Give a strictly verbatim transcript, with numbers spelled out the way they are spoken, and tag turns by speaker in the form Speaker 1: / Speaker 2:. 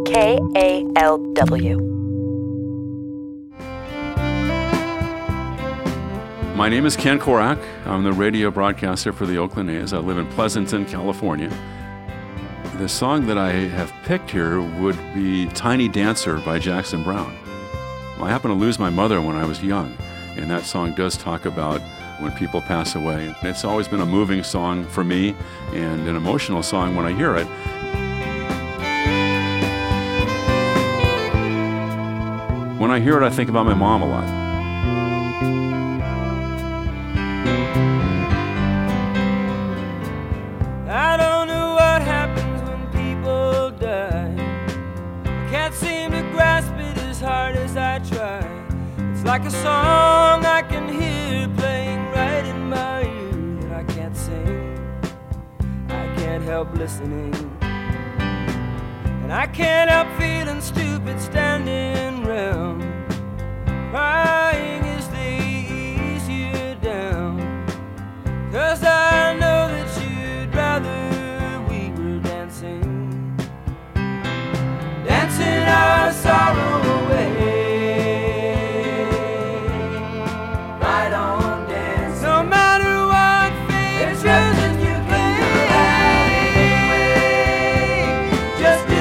Speaker 1: K A L W.
Speaker 2: My name is Ken Korak. I'm the radio broadcaster for the Oakland A's. I live in Pleasanton, California. The song that I have picked here would be Tiny Dancer by Jackson Browne. I happened to lose my mother when I was young, and that song does talk about when people pass away. It's always been a moving song for me and an emotional song when I hear it. When I hear it, I think about my mom a lot.
Speaker 3: I don't know what happens when people die. I can't seem to grasp it as hard as I try. It's like a song I can hear playing right in my ear that I can't sing. I can't help listening, and I can't help feeling stupid standing round, crying as they ease you down. 'Cause I know that you'd rather we were dancing, dancing our sorrow away. Right on dancing, no matter what fate chooses you play. Just